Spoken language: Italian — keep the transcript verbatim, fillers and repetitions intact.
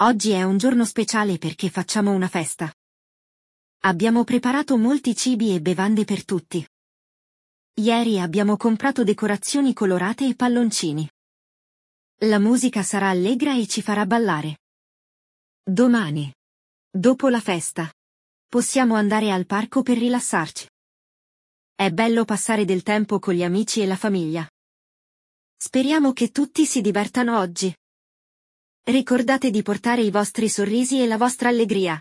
Oggi è un giorno speciale perché facciamo una festa. Abbiamo preparato molti cibi e bevande per tutti. Ieri abbiamo comprato decorazioni colorate e palloncini. La musica sarà allegra e ci farà ballare. Domani, dopo la festa, possiamo andare al parco per rilassarci. È bello passare del tempo con gli amici e la famiglia. Speriamo che tutti si divertano oggi. Ricordate di portare i vostri sorrisi e la vostra allegria.